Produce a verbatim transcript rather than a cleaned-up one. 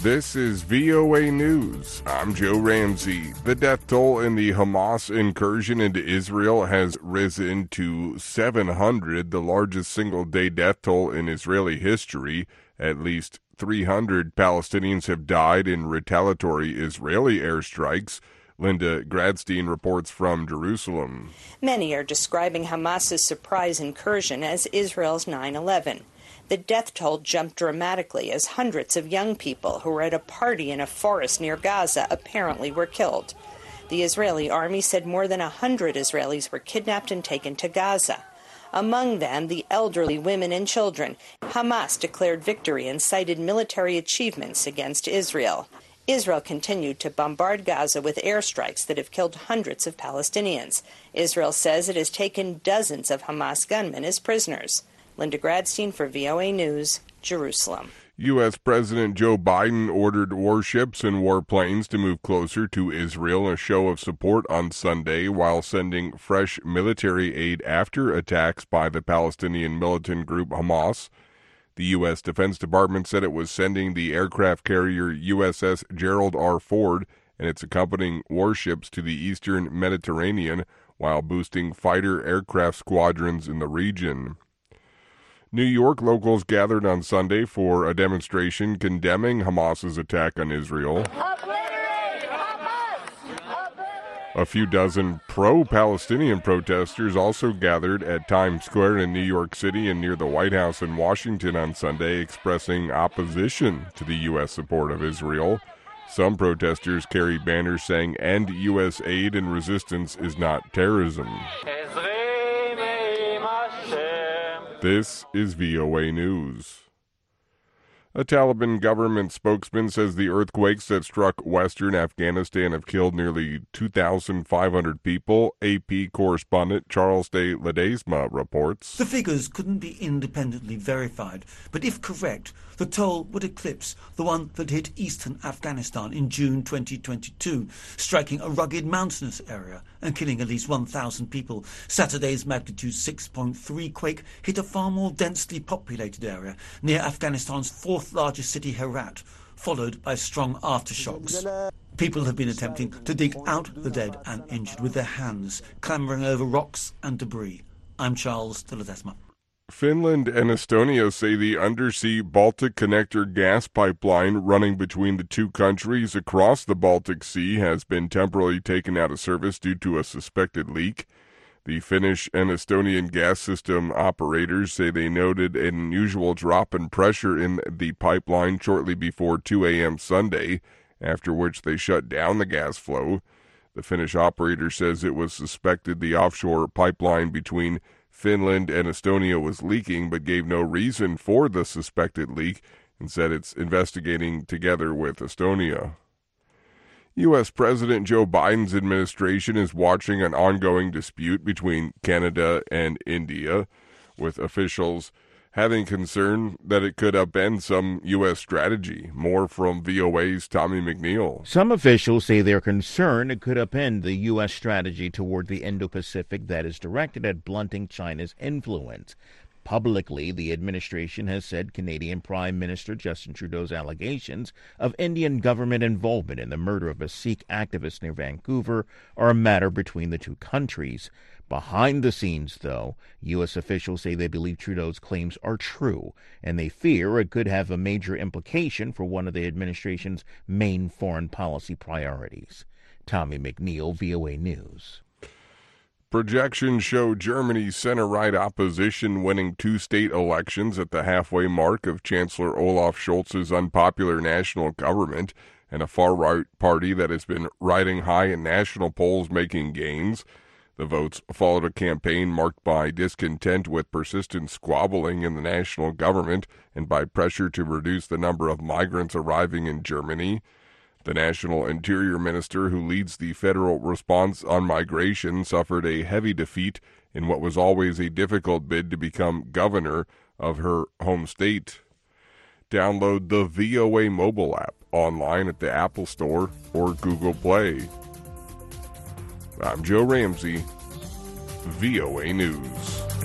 This is V O A News. I'm Joe Ramsey. The death toll in the Hamas incursion into Israel has risen to seven hundred, the largest single-day death toll in Israeli history. At least three hundred Palestinians have died in retaliatory Israeli airstrikes. Linda Gradstein reports from Jerusalem. Many are describing Hamas's surprise incursion as Israel's nine eleven. The death toll jumped dramatically as hundreds of young people who were at a party in a forest near Gaza apparently were killed. The Israeli army said more than one hundred Israelis were kidnapped and taken to Gaza. Among them, the elderly, women, and children. Hamas declared victory and cited military achievements against Israel. Israel continued to bombard Gaza with airstrikes that have killed hundreds of Palestinians. Israel says it has taken dozens of Hamas gunmen as prisoners. Linda Gradstein for V O A News, Jerusalem. U S. President Joe Biden ordered warships and warplanes to move closer to Israel, a show of support on Sunday, while sending fresh military aid after attacks by the Palestinian militant group Hamas. The U S. Defense Department said it was sending the aircraft carrier U S S Gerald R. Ford and its accompanying warships to the eastern Mediterranean while boosting fighter aircraft squadrons in the region. New York locals gathered on Sunday for a demonstration condemning Hamas's attack on Israel. Obliterate Hamas! Obliterate! A few dozen pro-Palestinian protesters also gathered at Times Square in New York City and near the White House in Washington on Sunday, expressing opposition to the U S support of Israel. Some protesters carried banners saying, "End U S aid and resistance is not terrorism." This is V O A News. A Taliban government spokesman says the earthquakes that struck western Afghanistan have killed nearly two thousand five hundred people. A P correspondent Charles de Ledesma reports. The figures couldn't be independently verified, but if correct, the toll would eclipse the one that hit eastern Afghanistan in June twenty twenty-two, striking a rugged mountainous area and killing at least one thousand people. Saturday's magnitude six point three quake hit a far more densely populated area near Afghanistan's fourth largest city, Herat, followed by strong aftershocks. People have been attempting to dig out the dead and injured with their hands, clambering over rocks and debris. I'm Charles de Ledesma. Finland and Estonia say the undersea Baltic Connector gas pipeline running between the two countries across the Baltic Sea has been temporarily taken out of service due to a suspected leak. The Finnish and Estonian gas system operators say they noted an unusual drop in pressure in the pipeline shortly before two a.m. Sunday, after which they shut down the gas flow. The Finnish operator says it was suspected the offshore pipeline between Finland and Estonia was leaking, but gave no reason for the suspected leak and said it's investigating together with Estonia. U S. President Joe Biden's administration is watching an ongoing dispute between Canada and India, with officials having concern that it could upend some U S strategy. More from V O A's Tommy McNeil. Some officials say they're concerned it could upend the U S strategy toward the Indo-Pacific that is directed at blunting China's influence. Publicly, the administration has said Canadian Prime Minister Justin Trudeau's allegations of Indian government involvement in the murder of a Sikh activist near Vancouver are a matter between the two countries. Behind the scenes, though, U S officials say they believe Trudeau's claims are true, and they fear it could have a major implication for one of the administration's main foreign policy priorities. Tommy McNeil, V O A News. Projections show Germany's center-right opposition winning two state elections at the halfway mark of Chancellor Olaf Scholz's unpopular national government, and a far-right party that has been riding high in national polls making gains. The votes followed a campaign marked by discontent with persistent squabbling in the national government and by pressure to reduce the number of migrants arriving in Germany. The National Interior Minister, who leads the federal response on migration, suffered a heavy defeat in what was always a difficult bid to become governor of her home state. Download the V O A mobile app online at the Apple Store or Google Play. I'm Joe Ramsey, V O A News.